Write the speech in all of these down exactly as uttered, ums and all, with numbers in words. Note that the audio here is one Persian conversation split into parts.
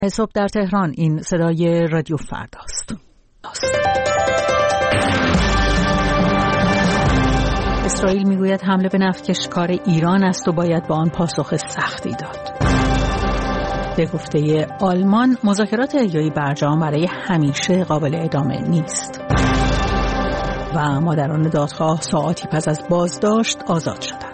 صبح در تهران. این صدای رادیو فرداست. اسرائیل میگوید حمله به نفتکشکار ایران است و باید با آن پاسخ سختی داد. به گفته آلمان مذاکرات احیای برجام برای همیشه قابل ادامه نیست. و مادران دادخواه ساعاتی پس از بازداشت آزاد شدند.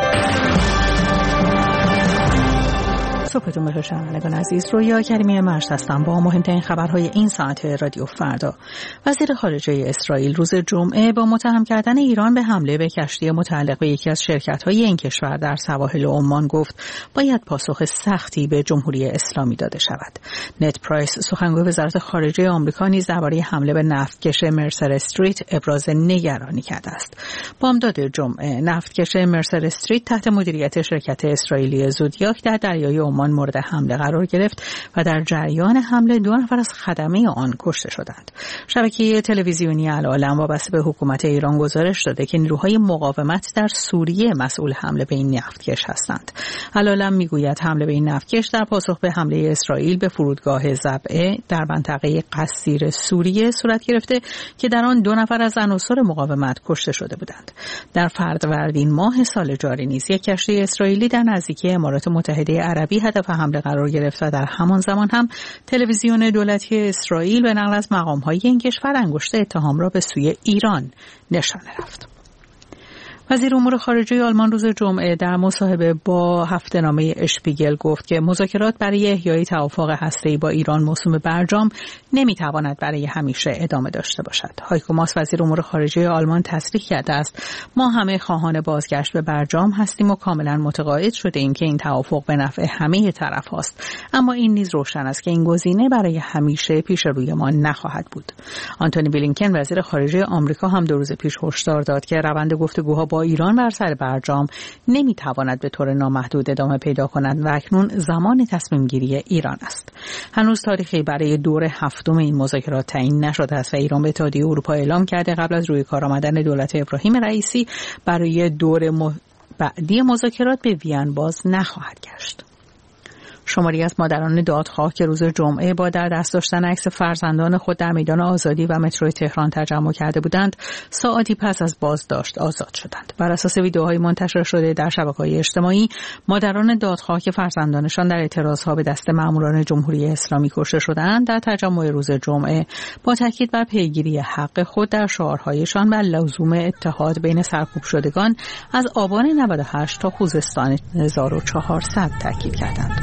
صبحتون بخیر شنوندگان عزیز، رویا کریمی مرشد هستم با مهمترین خبرهای این ساعت رادیو فردا. وزیر خارجه اسرائیل روز جمعه با متهم کردن ایران به حمله به کشتی متعلق به یکی از شرکت‌های این کشور در سواحل عمان گفت باید پاسخ سختی به جمهوری اسلامی داده شود. نت پرایس سخنگوی وزارت خارجه آمریکا نیز درباره حمله به نفتکش مرسر استریت ابراز نگرانی کرده است. بامداد جمعه نفتکش مرسر استریت تحت مدیریت شرکت اسرائیلی زودیاک در دریای عمان مورد حمله قرار گرفت و در جریان حمله دو نفر از خدمه آن کشته شدند. شبکه تلویزیونی العالم وابسته به حکومت ایران گزارش داده که نیروهای مقاومت در سوریه مسئول حمله به این نفتکش هستند. العالم میگوید حمله به این نفتکش در پاسخ به حمله اسرائیل به فرودگاه ضبعه در منطقه قصیر سوریه صورت گرفته که در آن دو نفر از عناصر مقاومت کشته شده بودند. در فروردین ماه سال جاری نیز یک کشتی اسرائیلی در نزدیکی امارات متحده عربی هدف حمله قرار گرفت و در همان زمان هم تلویزیون دولتی اسرائیل به نقل از مقام‌های این کشور انگشت اتهام را به سوی ایران نشانه رفت. وزیر امور خارجه آلمان روز جمعه در مصاحبه با هفته‌نامه اشپیگل گفت که مذاکرات برای احیای توافق هسته‌ای با ایران موسوم برجام نمیتواند برای همیشه ادامه داشته باشد. هایکو ماس وزیر امور خارجه آلمان تصریح کرده است ما همه خواهان بازگشت به برجام هستیم و کاملا متقاعد شده ایم که این توافق به نفع همه طرف‌هاست، اما این نیز روشن است که این گزینه برای همیشه پیش روی ما نخواهد بود. آنتونی بلینکن وزیر خارجه آمریکا هم دو روز پیش هشدار داد که روند گفتگوها با ایران بر سر برجام نمیتواند به طور نامحدود ادامه پیدا کند و اکنون زمان تصمیم گیری ایران است. هنوز تاریخی برای دور هفتم این مذاکرات تعیین نشده است و ایران به اتحادیه اروپا اعلام کرده قبل از روی کار آمدن دولت ابراهیم رئیسی برای دور م... بعدی مذاکرات به وین باز نخواهد گشت. شماری از مادران دادخواه که روز جمعه با در دست داشتن عکس فرزندان خود در میدان آزادی و مترو تهران تجمع کرده بودند، ساعتی پس از بازداشت آزاد شدند. بر اساس ویدیوهای منتشر شده در شبکه‌های اجتماعی، مادران دادخواه که فرزندانشان در اعتراضها به دست ماموران جمهوری اسلامی کشته شدند، در تجمع روز جمعه با تاکید بر پیگیری حق خود در شعارهایشان و لزوم اتحاد بین سرکوب شدگان از آبان نود و هشت تا خوزستان هزار و چهارصد تاکید کردند.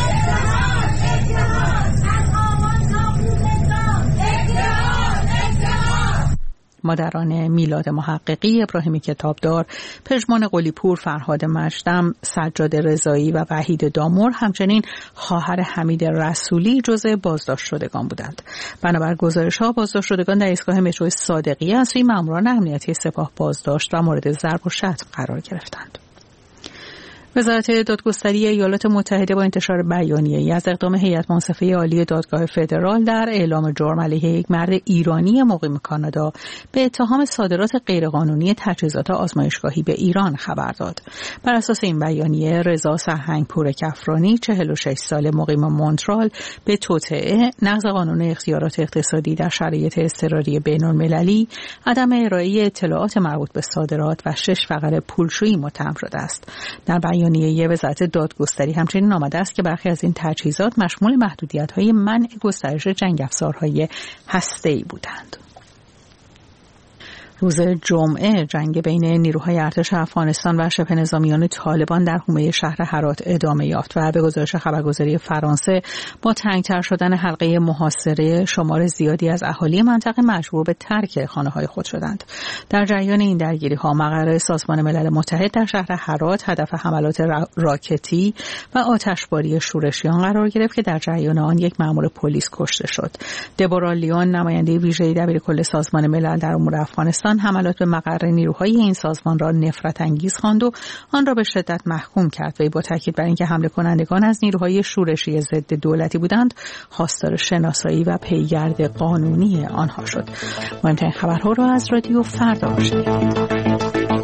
مادران میلاد محققی، ابراهیم کتابدار، پژمان قلی‌پور، فرهاد مجدم، سجاد رضایی و وحید دامور همچنین خواهر حمید رسولی جزء بازداشت شدگان بودند. بنابر گزارش‌ها بازداشت شدگان در ایستگاه مترو صادقیه از سوی ماموران امنیتی سپاه بازداشت و مورد ضرب و شتم قرار گرفتند. وزارت دادگستری ایالات متحده با انتشار بیانیه‌ای از اقدام هیئت منصفه عالی دادگاه فدرال در اعلام جرم علیه یک مرد ایرانی مقیم کانادا به اتهام صادرات غیرقانونی تجهیزات آزمایشگاهی به ایران خبر داد. بر اساس این بیانیه رضا سرهنگپور کفرانی، چهل و شش ساله، مقیم مونترال، به توطئه، نقض قانون اختیارات اقتصادی در شرایط اضطراری بین‌المللی، عدم ارائه اطلاعات مربوط به صادرات و شش فقره پولشویی متهم شده است. در بیانیه وزارت دادگستری همچنین آمده است که برخی از این تجهیزات مشمول محدودیت‌های منع گسترش جنگ افزارهای هسته‌ای بودند. روز جمعه جنگ بین نیروهای ارتش افغانستان و شبه نظامیان طالبان در حومه شهر هرات ادامه یافت و به گزارش خبرگزاری فرانسه با تنگتر شدن حلقه محاصره شمار زیادی از اهالی منطقه مجبور به ترک خانه‌های خود شدند. در جریان این درگیری‌ها مقر سازمان ملل متحد در شهر هرات هدف حملات را... راکتی و آتشباری شورشیان قرار گرفت که در جریان آن یک مأمور پلیس کشته شد. دبورا لیون، نماینده ویژه دبیرکل سازمان ملل در امور افغانستان، حملات به مقر نیروهای این سازمان را نفرت انگیز خواند و آن را به شدت محکوم کرد و با تاکید بر اینکه حمله کنندگان از نیروهای شورشی ضد دولتی بودند، خواستار شناسایی و پیگرد قانونی آنها شد. مهمترین خبرها را از رادیو فردا شنیدید.